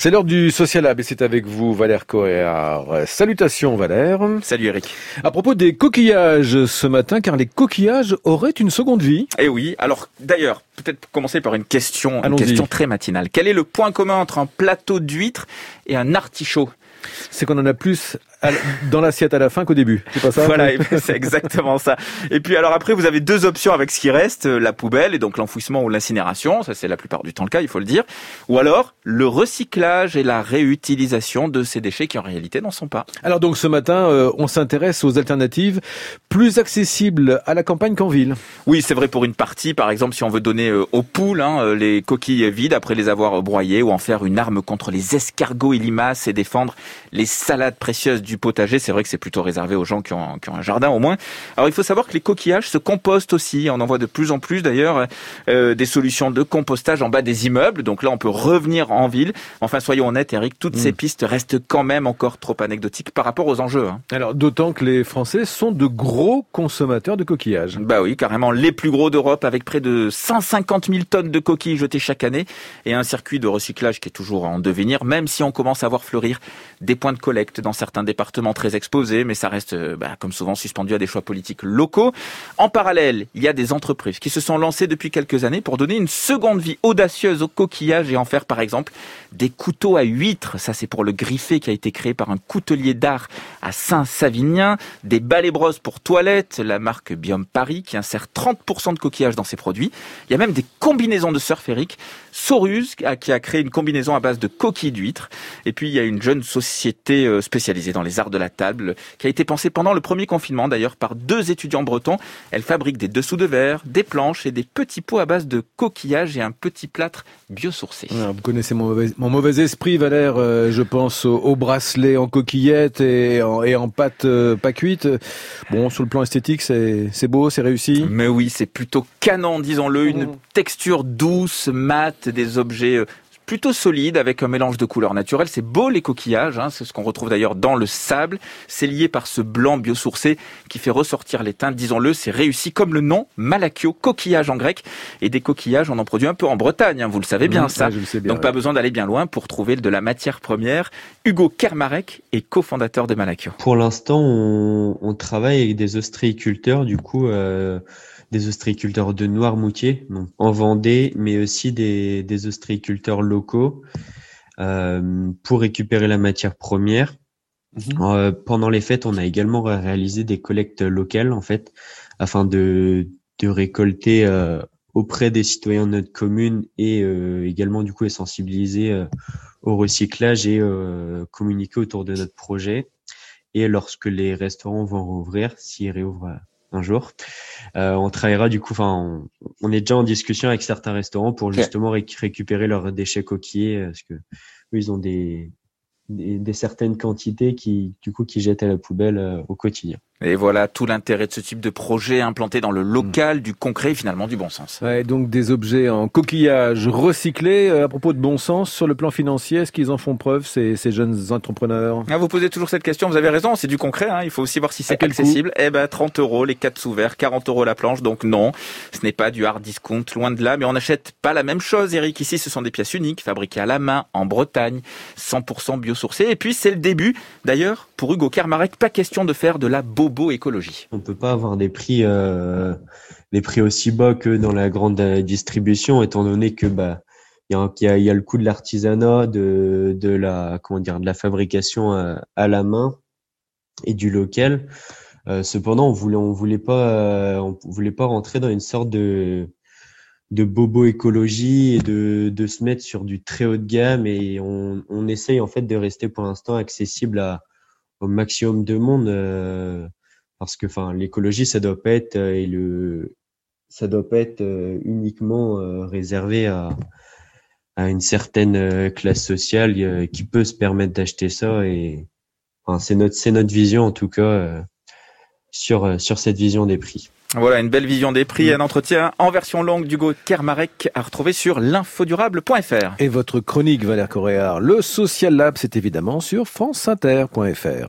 C'est l'heure du Social Lab et c'est avec vous Valère Coréard. Salutations Valère. Salut Eric. À propos des coquillages ce matin, car les coquillages auraient une seconde vie. Eh oui, alors d'ailleurs, peut-être pour commencer par une question très matinale. Quel est le point commun entre un plateau d'huîtres et un artichaut ? C'est qu'on en a plus dans l'assiette à la fin qu'au début. C'est pas ça ? Voilà, c'est exactement ça. Et puis alors après, vous avez deux options avec ce qui reste, la poubelle et donc l'enfouissement ou l'incinération. Ça, c'est la plupart du temps le cas, il faut le dire. Ou alors, le recyclage et la réutilisation de ces déchets qui en réalité n'en sont pas. Alors donc ce matin, on s'intéresse aux alternatives plus accessibles à la campagne qu'en ville. Oui, c'est vrai pour une partie. Par exemple, si on veut donner aux poules les coquilles vides après les avoir broyées ou en faire une arme contre les escargots et limaces et défendre les salades précieuses du potager, c'est vrai que c'est plutôt réservé aux gens qui ont un jardin au moins. Alors il faut savoir que les coquillages se compostent aussi. On en voit de plus en plus d'ailleurs des solutions de compostage en bas des immeubles. Donc là, on peut revenir en ville. Enfin, soyons honnêtes, Eric, toutes ces pistes restent quand même encore trop anecdotiques par rapport aux enjeux. Alors d'autant que les Français sont de gros consommateurs de coquillages. Bah oui, carrément les plus gros d'Europe avec près de 150 000 tonnes de coquilles jetées chaque année et un circuit de recyclage qui est toujours en devenir, même si on commence à voir fleurir des points de collecte dans certains départements très exposés, mais ça reste, comme souvent, suspendu à des choix politiques locaux. En parallèle, il y a des entreprises qui se sont lancées depuis quelques années pour donner une seconde vie audacieuse aux coquillages et en faire, par exemple, des couteaux à huîtres. Ça, c'est pour le griffer qui a été créé par un coutelier d'art à Saint-Savinien. Des balais-brosses pour toilettes, la marque Biome Paris, qui insère 30% de coquillages dans ses produits. Il y a même des combinaisons de surf, Eric. Soruse, qui a créé une combinaison à base de coquilles d'huîtres. Et puis, il y a une jeune société spécialisée dans les arts de la table, qui a été pensée pendant le premier confinement, d'ailleurs, par deux étudiants bretons. Elle fabrique des dessous de verre, des planches et des petits pots à base de coquillages et un petit plâtre biosourcé. Vous connaissez mon mauvais esprit, Valère. Je pense aux bracelets en coquillettes et en pâte pas cuite. Bon, sur le plan esthétique, c'est beau, c'est réussi. Mais oui, c'est plutôt canon, disons-le. Une texture douce, mate, des objets plutôt solide avec un mélange de couleurs naturelles. C'est beau les coquillages, c'est ce qu'on retrouve d'ailleurs dans le sable. C'est lié par ce blanc biosourcé qui fait ressortir les teintes. Disons-le, c'est réussi comme le nom, Malachio, coquillage en grec. Et des coquillages, on en produit un peu en Bretagne, vous le savez bien ça. Je le sais bien, donc pas besoin d'aller bien loin pour trouver de la matière première. Hugo Kermarek est cofondateur de Malachio. Pour l'instant, on travaille avec des ostréiculteurs, du coup, des ostréiculteurs de Noirmoutier, donc en Vendée, mais aussi des ostréiculteurs locaux pour récupérer la matière première. Pendant les fêtes, on a également réalisé des collectes locales, en fait, afin de récolter auprès des citoyens de notre commune et également, du coup, les sensibiliser au recyclage et communiquer autour de notre projet. Et lorsque les restaurants vont rouvrir, s'ils réouvrent un jour, on travaillera du coup, on est déjà en discussion avec certains restaurants pour justement récupérer leurs déchets coquillés, parce que eux, ils ont des certaines quantités qui jettent à la poubelle au quotidien. Et voilà tout l'intérêt de ce type de projet implanté dans le local, du concret et finalement du bon sens. Ouais, donc des objets en coquillage recyclés. À propos de bon sens, sur le plan financier, est-ce qu'ils en font preuve, ces jeunes entrepreneurs ? Vous posez toujours cette question, vous avez raison, c'est du concret, il faut aussi voir si c'est accessible. 30 €, les 4 sous verts, 40 € la planche, donc non, ce n'est pas du hard discount, loin de là, mais on n'achète pas la même chose, Eric. Ici, ce sont des pièces uniques, fabriquées à la main, en Bretagne, 100% biosourcées. Et puis, c'est le début. D'ailleurs, pour Hugo Kermarek, pas question de faire de la bobo écologie. On peut pas avoir des prix aussi bas que dans la grande distribution, étant donné que il y a le coût de l'artisanat, de la fabrication à la main et du local. Cependant, on voulait pas rentrer dans une sorte de bobo écologie et de se mettre sur du très haut de gamme, et on essaye en fait de rester pour l'instant accessible au maximum de monde, parce que l'écologie ça doit pas être uniquement réservé à une certaine classe sociale qui peut se permettre d'acheter ça, et c'est notre vision en tout cas sur cette vision des prix. Voilà, une belle vision des prix, un entretien en version longue d'Hugo Kermarek à retrouver sur l'infodurable.fr. Et votre chronique, Valère Coréard, le Social Lab, c'est évidemment sur franceinter.fr.